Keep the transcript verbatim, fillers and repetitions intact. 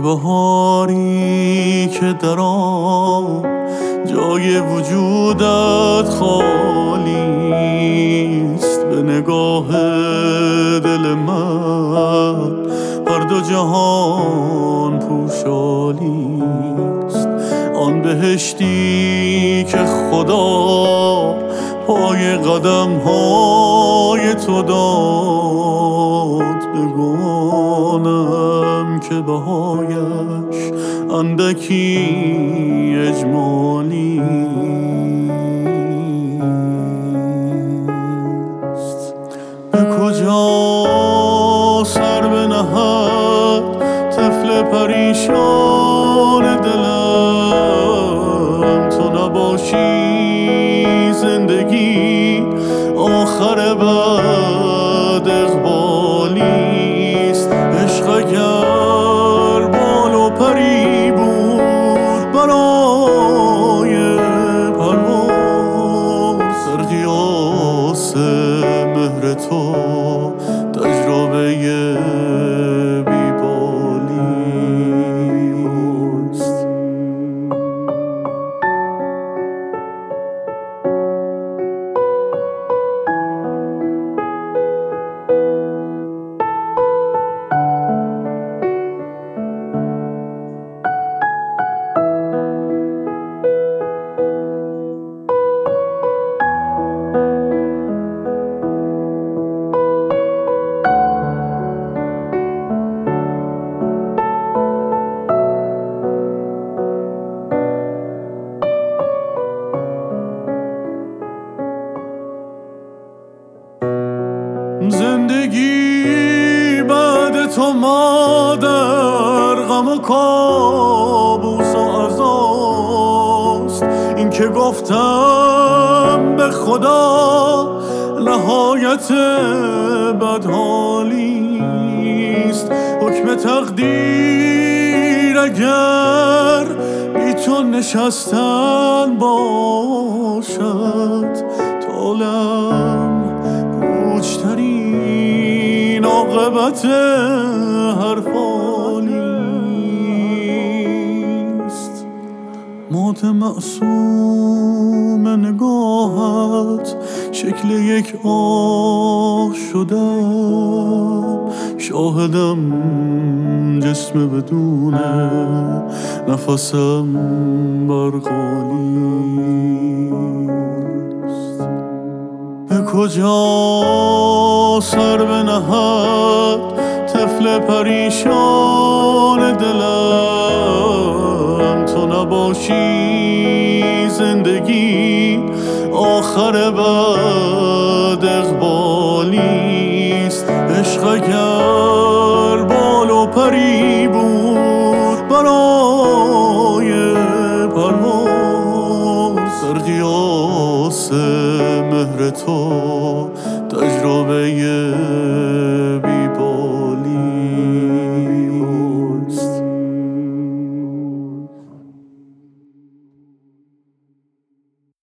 بهاری که در آن جای وجودت خالیست، به نگاه دل من هر دو جهان پوشالیست. آن بهشتی که خدا پای قدم های تو داد، بگمانم که بهایش اندکی اجمالیست. به کجا سر بنهد طفل پریشان دلم، تو نباشی زندگی آخر بد اقبالیست. عشق اگر بال و پری بود برای پرواز، در قیاس مهر تو تجربه بیبالیست. زندگی بعد تو مادر غم و کابوس و عزاست. این که گفتم به خدا نهایت بدحالیست. حکم تقدیر اگر بی تو نشستن باشد، طالم پوچترین عاقبت هر فالیست. مات معصوم نگاهت شکل یک آه شدم، شاهدم جسم بدون نفسم برقالیست. به کجا سر بنهد طفل پریشان دلم، تو نباشی زندگی آخر بد اقبالیست. عشق اگر